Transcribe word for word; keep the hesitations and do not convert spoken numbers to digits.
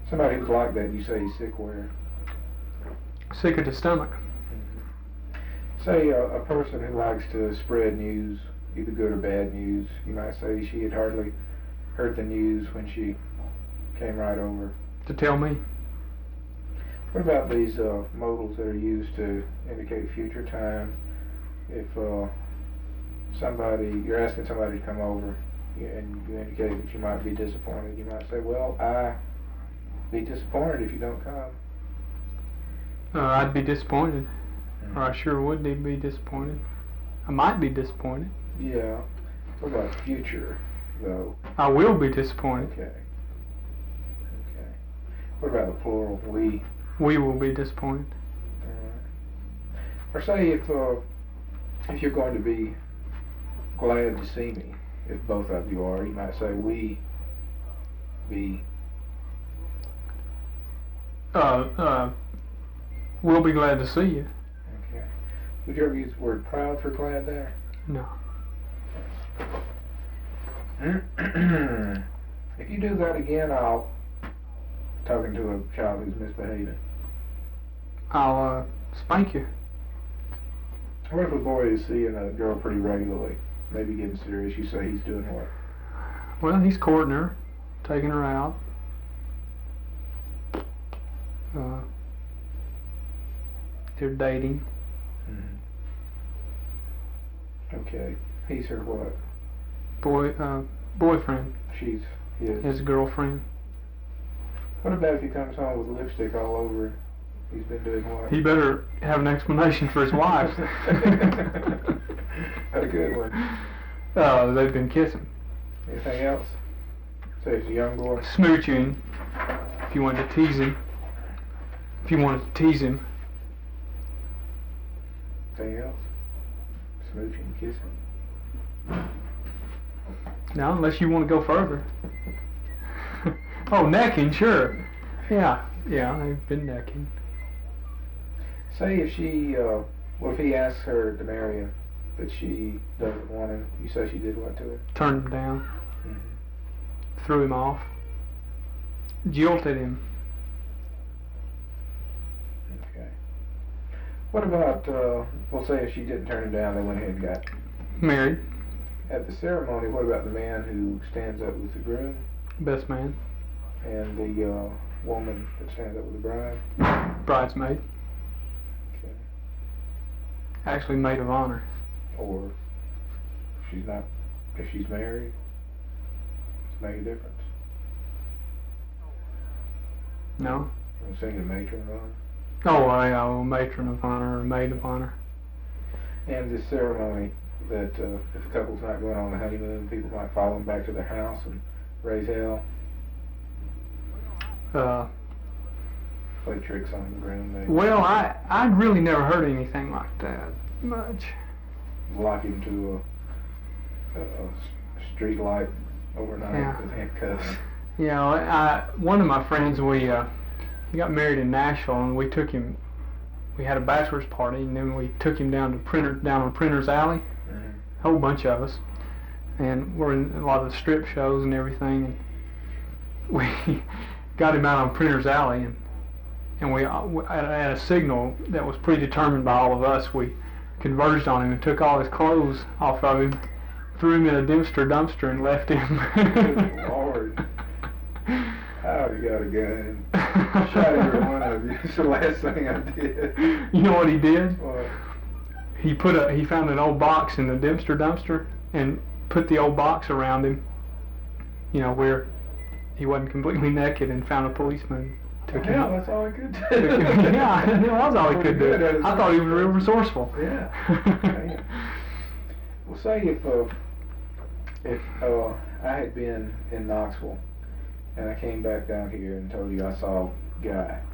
Somebody who's like that, you say he's sick where? Sick at the stomach. Mm-hmm. Say uh, a person who likes to spread news, either good or bad news, you might say she had hardly heard the news when she came right over. To tell me. What about these uh, modals that are used to indicate future time? If uh, somebody, you're asking somebody to come over and you indicate that you might be disappointed, you might say, well, I be disappointed if you don't come. Uh, I'd be disappointed. Mm-hmm. Or I sure would be disappointed. I might be disappointed. Yeah. What about future, though? I will be disappointed. Okay. Okay. What about the plural, we? We will be disappointed. Uh, or say if uh, if you're going to be glad to see me, if both of you are, you might say we be. Uh, uh, we'll be glad to see you. Okay. Would you ever use the word proud for glad there? No. If you do that again, I'll talking to a child who's misbehaving. I'll uh, spank you. What if a boy is seeing a girl pretty regularly, maybe getting serious? You say he's doing what? Well, he's courting her, taking her out. Uh, they're dating. Mm-hmm. Okay. He's her what? Boy, uh, boyfriend. She's his. His girlfriend. What about if he comes home with lipstick all over? He's been doing what? He better have an explanation for his wife. That's a good one. Uh, they've been kissing. Anything else? Say he's a young boy. Smooching. If you wanted to tease him. If you wanted to tease him. Anything else? Smooching, kissing. No, unless you want to go further. Oh, necking, sure. Yeah, yeah, they've been necking. Say if she, uh, well, if he asks her to marry him, but she doesn't want him, you say she did what to him? Turned him down. Mm-hmm. Threw him off. Jilted him. Okay. What about, uh, we'll say if she didn't turn him down, they went ahead and got married. At the ceremony, what about the man who stands up with the groom? Best man. And the uh, woman that stands up with the bride? Bridesmaid. Okay. Actually, maid of honor. Or if she's not, if she's married, does it make a difference? No. I'm saying matron of honor? Oh, uh, yeah, well, matron of honor or maid of honor. And this ceremony that uh, if the couple's not going on a honeymoon, people might follow them back to their house and raise hell. Uh, play tricks on the groom. Maybe. Well, I I really never heard anything like that much. Lock him to a, a, a street light overnight Yeah. with handcuffs. Yeah, I, one of my friends, we uh, he got married in Nashville, and we took him. We had a bachelor's party, and then we took him down to Printer down on Printer's Alley. Mm-hmm. A whole bunch of us, and we're in a lot of the strip shows and everything. And we got him out on Printer's Alley, and and we at a signal that was predetermined by all of us, we converged on him and took all his clothes off of him, threw him in a Dempster dumpster, and left him. Good Lord. Oh, you got a gun. Shot every one of you. It's the last thing I did. You know what he did? What? He put a he found an old box in the Dempster dumpster and put the old box around him. You know, where he wasn't completely naked, and found a policeman. Took Hell, him. that's all he could do. Yeah, that was all he could do. I thought he was real resourceful. Yeah. Man. Well, say if uh, if uh, I had been in Knoxville and I came back down here and told you I saw a guy